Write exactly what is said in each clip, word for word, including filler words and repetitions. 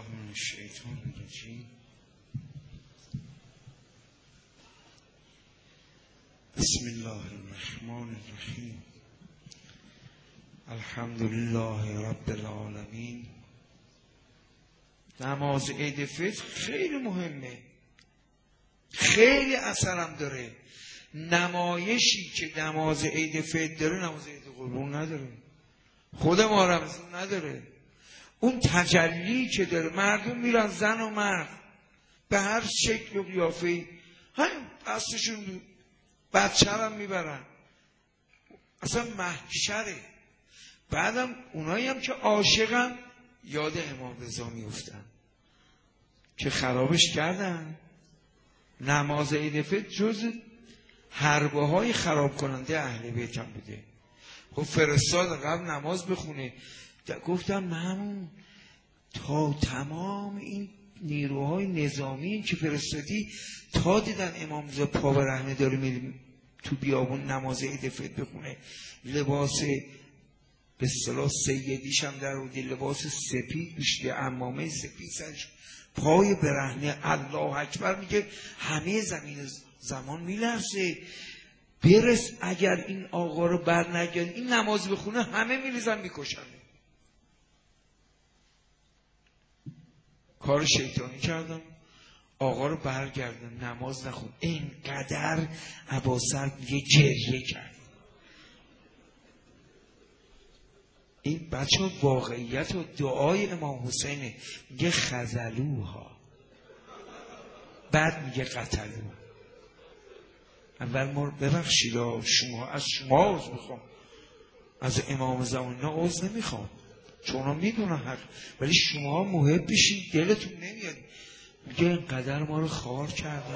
بالله من الشیطان الرجیم. بسم الله الرحمن الرحیم. الحمد لله رب العالمین. نماز عید فطر خیلی مهمه، خیلی اثرم داره. نمایشی که نماز عید فطر داره نماز عید قربان نداره، خود ما رمضان نداره. اون تجلی که داره، مردم میرن زن و مرد به هر شکل و قیافه‌ای، همین دستشون بچه هم میبرن، اصلا محشره. بعدم اونایی هم که عاشقن یاد امام رضا میفتن که خرابش کردن. نماز عید فطر جز حربه های خراب کننده اهل بیت هم بوده. خب فرستاد قبل نماز بخونه، گفتم مامون تا تمام این نیروهای نظامی که فرستادی تا دیدن امام رضا پا به رهنه داره میره تو بیابون نماز عید فطر بخونه، لباس به اصطلاح سیدیش هم در بوده، لباس سپید بیشتر، عمامه سپید سرش، پای برهنه، الله اکبر میگه همه زمین زمان میلرزه. برس اگر این آقا رو بر نگرد این نماز بخونه همه میریزن میکشن. کار شیطانی کردم، آقا رو برگردن نماز نخون. اینقدر ابوسر یه گریه کرد. این بچه واقعیت و دعای امام حسینه، میگه خذلوها، بعد میگه قتلوها. اول ما ببخشید شما، از شما عذر میخوام، از امام زمان نه عذر نمیخوام، چون میدونم حق، ولی شما محب بشید دلتون نمیاد. میگه اینقدر ما رو خوار کردن،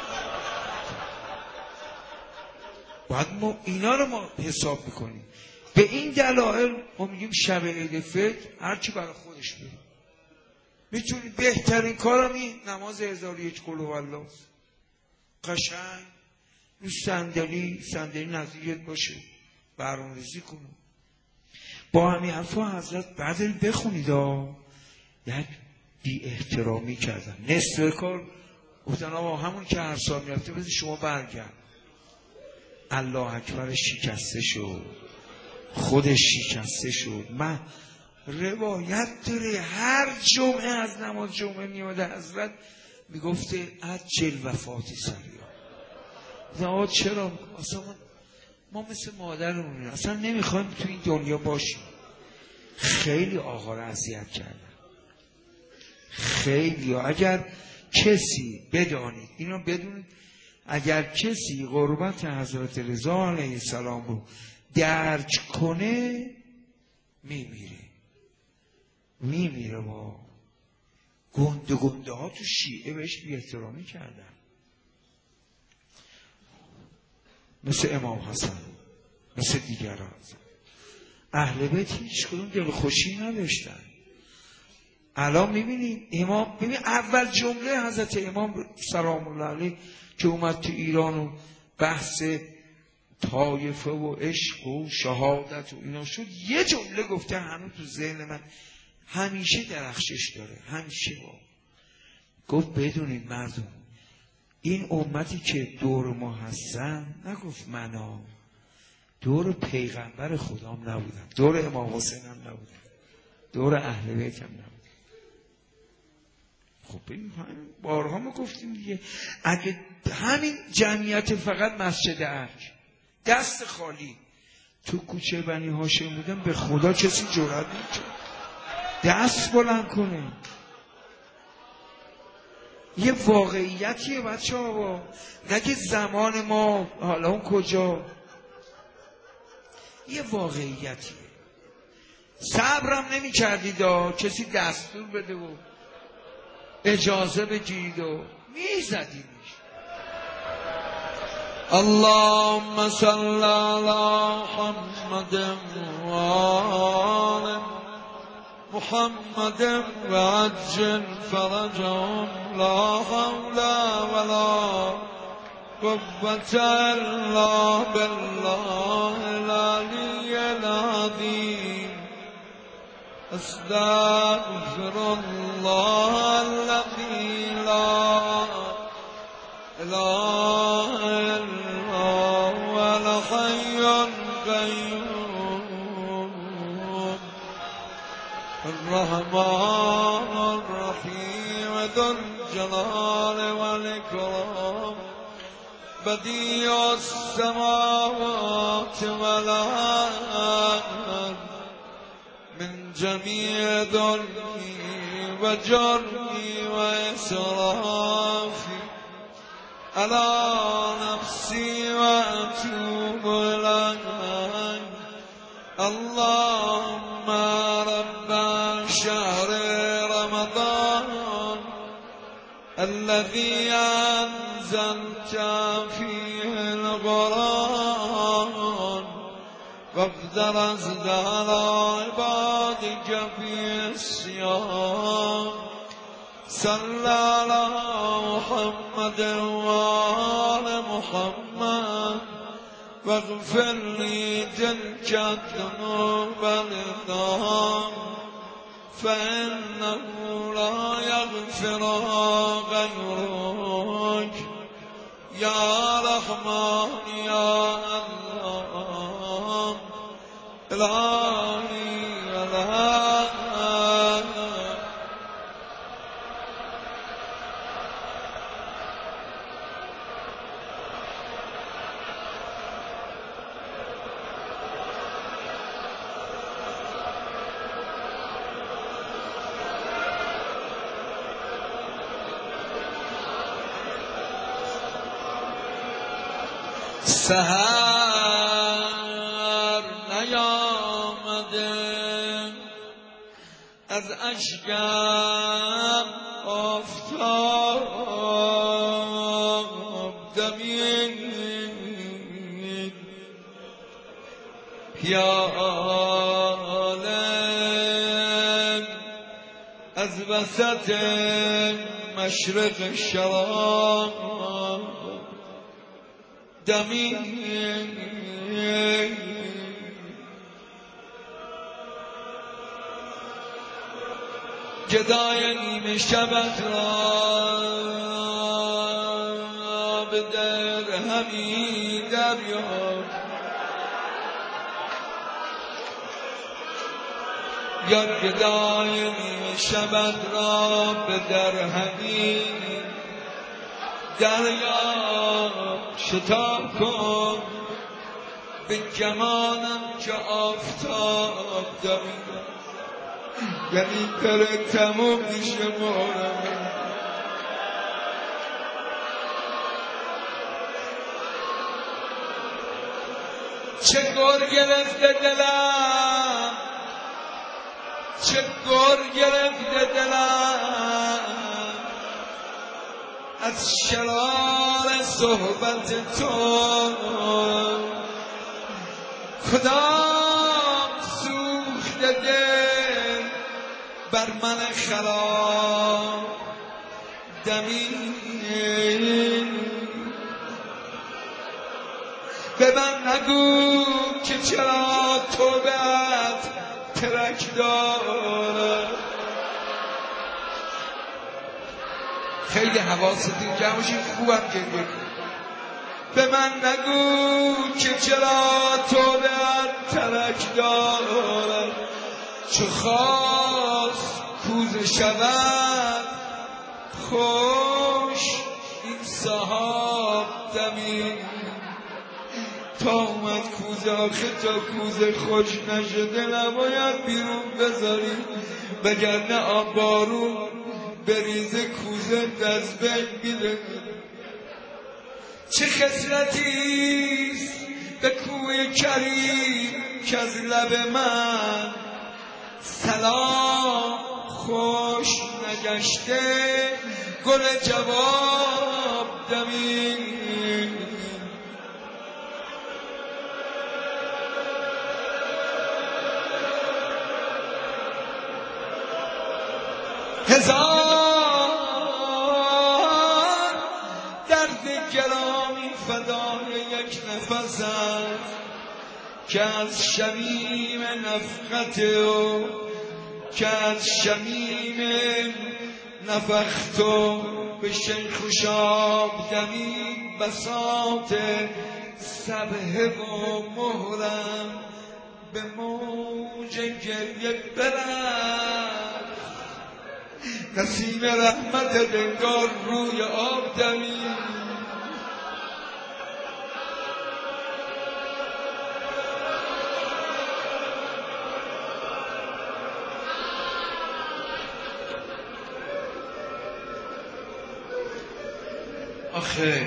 باید ما اینا رو ما حساب میکنیم. به این دلایل ما میگیم شب عید فطر هرچی برای خودش بریم. میتونی بهترین کارم این نماز هزار و یک قل هوالله، قشنگ رو صندلی صندلی نزدیکت باشه برنامه‌ریزی کن. با همین حرفا حضرت بعد بخونید ها، یک بی احترامی کردن، نصف کار گفتن آقا همون که هر سال میرفته بذار شما برگرد. الله اکبر شکسته شد، خودش شکسته شد. من روایت داره هر جمعه از نماز جمعه میومده حضرت میگفته عجل وفاتی سریا. نه چرا؟ اصلا ما مثل مادرمون اصلا نمیخوایم تو این دنیا باشیم. خیلی آقا رو اذیت کردن، خیلی. اگر کسی بدانید اینو بدونید، اگر کسی قربت حضرت رضا علیه السلام رو درج کنه میمیره، میمیره. با گنده گنده ها تو شیعه بهش بی احترامی کردن، مثل امام حسن، مثل دیگران. اهل بیت هیچ کدوم دلخوشی نداشتن. الان میبینید امام، ببین اول جمله حضرت امام سلام الله علیه که اومد تو ایران و بحث طایفه و عشق و شهادت و اینا شد، یه جمله گفته هنوز تو ذهن من همیشه درخشش داره، همیشه. با گفت بدونید مردم، این امتی که دور ما هستن، نگفت منا، دور پیغمبر خدام نبودن، دور امام حسین هم نبودن، دور اهل بیت هم نبودن. خب ببین بارها ما گفتیم دیگه، اگه همین جمعیت فقط مسجد ارج دست خالی تو کوچه بنی هاشم بودن، به خدا کسی جرئت نمی‌کنه دست بلند کنه. یه واقعیتیه بچه ها، با نگه زمان ما حالا اون کجا، یه واقعیتیه. صبرم نمی کردید کسی دستور بده و اجازه بگیرید و می زدیدش. اللهم صل علی محمد و آل محمد و عجل فرجهم. لا حول ولا قوة الا بالله العلی العظیم. استغفر الله الله الذي لا إله إلا هو الحي القيوم الرحمن الرحيم ذو الجلال والإكرام بديع السماوات والأرض من جميع ظلمي وجرمي وإسرافي على نفسي وأتوب إليك اللهم رب شهر رمضان الذي أنزلت فيه القرآن واقدر أزدار عبادك في الصيام صلى على محمد وآل محمد واغفر لي تلك الذنوب العظام فإنه لا يغفر غيرك يا رحمن يا الله إلهي إلهي سحر نیامده از اشکم آفتاب دمید پیاله از وسط مشرق شراب دمید گدای نیمه شبت را به درهمی دریاب یا گدای نیمه شبت را به درهمی دریاب شتاب کن به جمالم که آفتاب دمید یعنی داره تموم میشه مورم چه گر گرفته دلم چه گر گرفته دلم از شرار صحبت تو کدام سوخته دل بر من خراب دمید به من نگو که چرا توبت ترک داره خیلی حواستون جمع باشین خوبم گریه به من نگو که چرا توبت ترک داره چو خواست کوزه شود خوش این صحاب دمید تا اومد کوزه آخه تا کوزه خوش نشده نباید بیرون بذاری وگرنه آب بارون بریزه کوزه دست بین میره چه خسرتیست به کوی کریم که از لب من سلام خوش نگشته گل جواب دمید هزار درد گرامی فدای یک نفس است که از شمیم نفخت او که از شمیم نفختو به شیخ و شاب دمی بساط سبحه و مهرم به موج گریه برد نسیم رحمت دنگار روی آب دمی آخه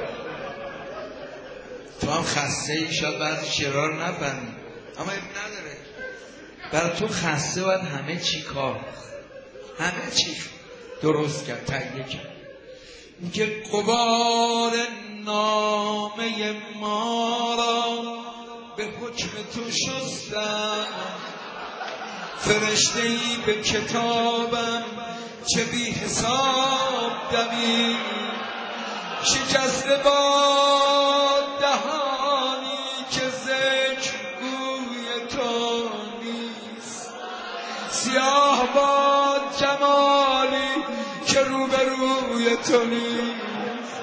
تو هم خسته ای، شاید بعضی شعرها رو نفهمی، اما اب نداره. برای تو خسته باید همه چی کار، همه چی درست کرد، تهیه کرد. میگه غبار نامه ما را به حکم تو شستم، فرشته ای به کتابم چه بی حساب دمی، شکسته با دهانی که ذکر گوی تو نیست، سیاه با جمالی که روبروی تو نیست.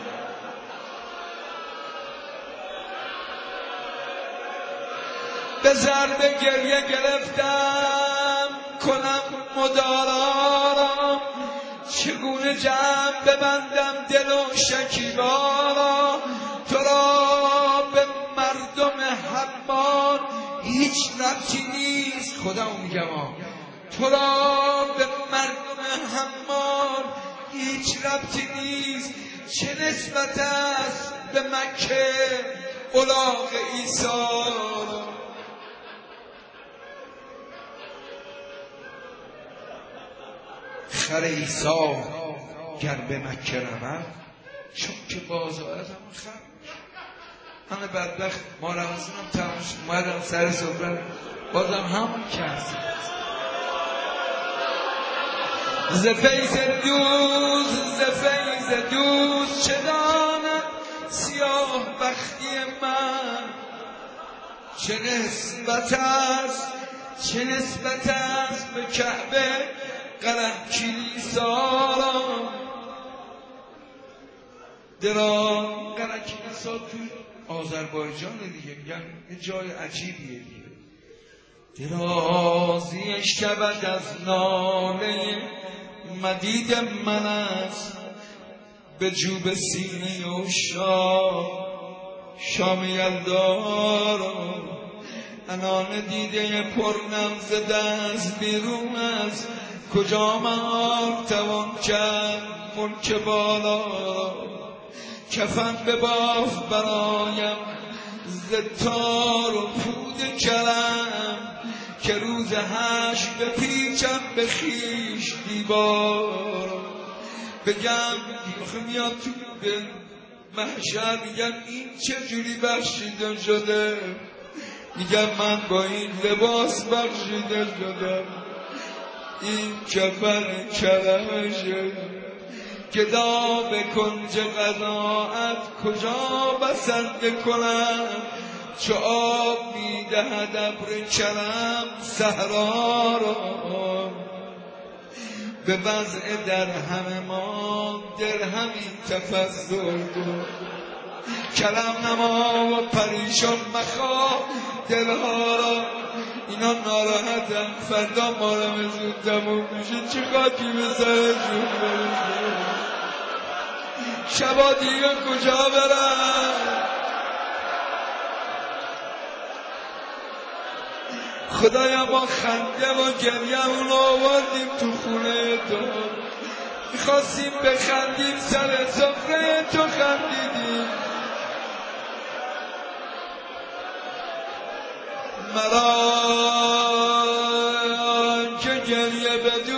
به ضرب گریه گرفتم کنم مدارا را، چگونه جمع ببندم دل و شکیبا را، تو را به مردم حمان هیچ ربطی نیست، خدا اون میگم ها، تو را به مردم حمان هیچ ربطی نیست، چه نسبت است به مکه الاغ عیسی را. خر عیسی گر به مکه رود چون که بازارت هم خر. همه بدبخت ما رمزون هم تماش اومدم سر صبح بازم همون کسی ز فیض دوست ز فیض دوست چه داند سیاه بختی من، چه نسبت است چه نسبت است به کعبه قره کلیسا را. درا قره کلیسا توی آذربایجان دیگه، میگن یه جای عجیبیه دیگه. درازیش کبد از ناله مدید من است، به جوب سینی و شام شام یلدا را. انان دیده پرنم ز دست بیرون است، کجا من توان کرد ملک بالا را. کفن بباف برایم ز تار و پود کرم، که روز حشر بپیچم به خویش دیوار. بگم آخه میاد تو به محشر میگم این چه جوری بخشیده شده، میگم من با این لباس بخشیده شدم، این کفن کرمشه. گدا به کنج قناعت کجا بسنده کنم، چو آب میدهد ابر کرم صحرا را. به وضع درهم ما درهمی تفضل کن، کلم نما و پریشان مخواه دلها را. اینا ناراحتم فردا مارم زود تموم میشه، چه خاکی به سرشون برسه، شبا دیگه کجا برم. خدایا ما خنده و گریه‌مون رو آوردیم تو خونه تو، میخواستیم بخندیم سر سفره تو خندیدیم. مرا که گریه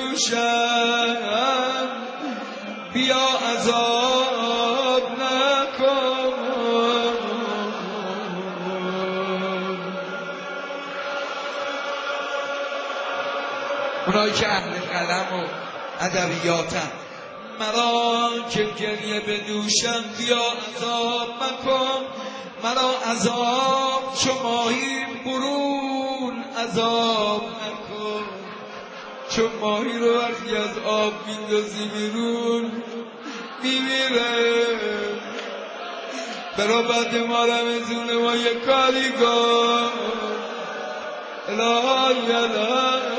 بدوشم بیا عذاب نکن. اونایی که اهل قلم و ادبیاتن، مرا که گریه بدوشم بیا عذاب مکن، مرا عذاب چو ماهی برون عذاب نکن. چون ماهی رو وقتی از آب میندازی بیرون میمیره. برا بعد ما رمزونه ما یه کاری کن الهی الهی.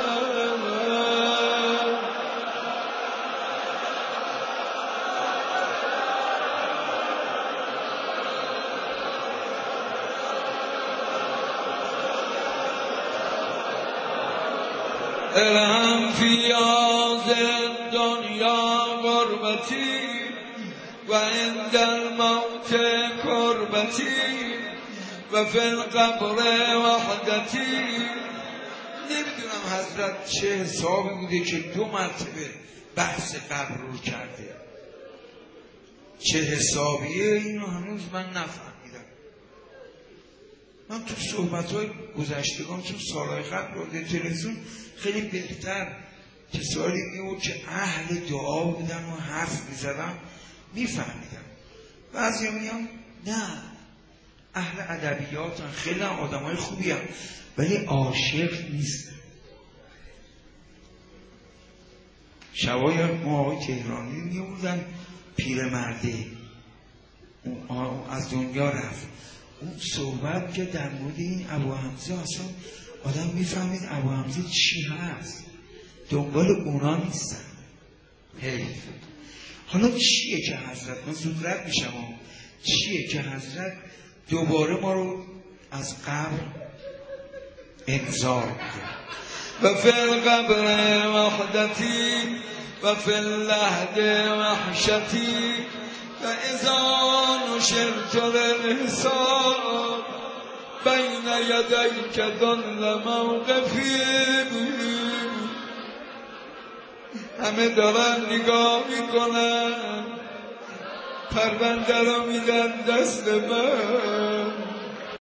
ارحم فی هذه الدنیا غربتی و عند الموت کربتی و فی القبر وحدتی. نمیدونم حضرت چه حسابی بوده که دو مرتبه بحث قبر رو کرده. چه حسابیه اینو هنوز من نفهمیدم. من تو صحبت‌های گذشتگان تو سالهای قبل برده تلویزیون خیلی بهتر کسایی میبود که اهل دعا بودن و حرف میزدن میفهمیدن. بعضی میگن نه اهل ادبیاتن، خیلی هم آدم های خوبی هم، ولی عاشق نیست. شبای ما آقای تهرانی میبودن پیرمرده از دنیا رفت. اون صحبت که در مورد این ابو حمزه اصلا آدم میفهمید ابو حمزه چی هست، دنبال اونا نیستن. حیف. حالا چیه که حضرت، من زود رد میشم، چیه که حضرت دوباره ما رو از قبر انذار میده؟ و فی القبر وحدتی و فی اللحد وحشتی و اذا نشرت للحساب بین یدیک ذل موقفی. همه دارن نگاه میکنن، پرونده رو میدن دست من.